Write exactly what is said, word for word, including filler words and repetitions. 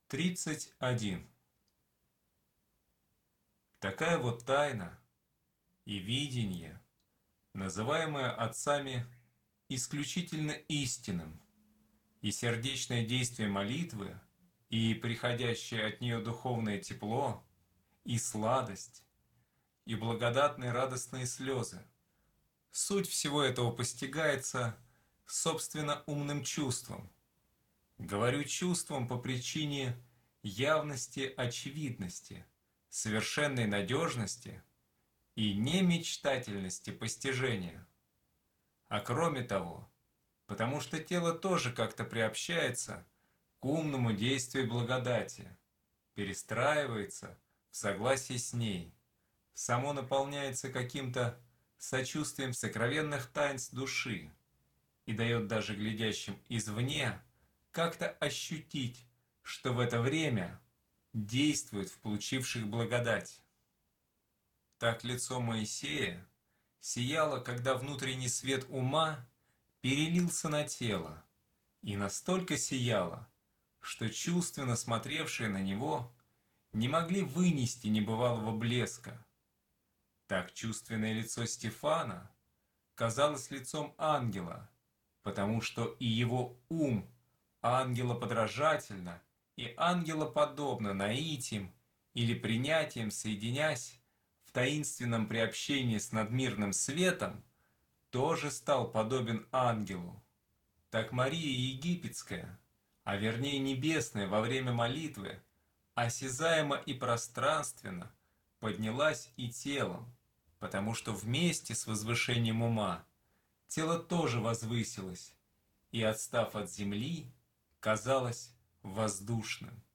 тридцать один. Такая вот тайна и видение, называемое отцами исключительно истинным, и сердечное действие молитвы, и приходящее от нее духовное тепло, и сладость, и благодатные радостные слезы. Суть всего этого постигается, собственно, умным чувством. Говорю чувством по причине явности очевидности, совершенной надежности и немечтательности постижения. А кроме того, потому что тело тоже как-то приобщается к умному действию благодати, перестраивается в согласии с ней, само наполняется каким-то сочувствием сокровенных таинств души и дает даже глядящим извне как-то ощутить, что в это время действует в получивших благодать. Так лицо Моисея сияло, когда внутренний свет ума перелился на тело, и настолько сияло, что чувственно смотревшие на него не могли вынести небывалого блеска. Так чувственное лицо Стефана казалось лицом ангела, потому что и его ум ангелоподражательно и ангелоподобно наитием или принятием соединясь в таинственном приобщении с надмирным светом, тоже стал подобен ангелу. Так Мария Египетская, а вернее небесная во время молитвы, осязаемо и пространственно поднялась и телом, потому что вместе с возвышением ума тело тоже возвысилось и, отстав от земли, казалось воздушным.